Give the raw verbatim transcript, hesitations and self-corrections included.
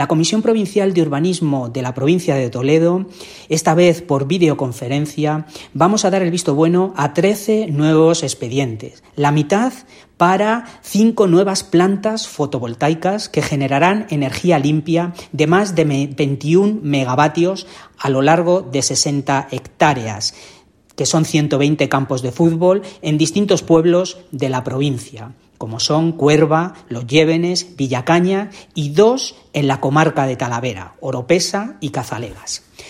La Comisión Provincial de Urbanismo de la provincia de Toledo, esta vez por videoconferencia, vamos a dar el visto bueno a trece nuevos expedientes, la mitad para cinco nuevas plantas fotovoltaicas que generarán energía limpia de más de veintiún megavatios a lo largo de sesenta hectáreas, que son ciento veinte campos de fútbol en distintos pueblos de la provincia, como son Cuerva, Los Llévenes, Villacaña y dos en la comarca de Talavera, Oropesa y Cazalegas.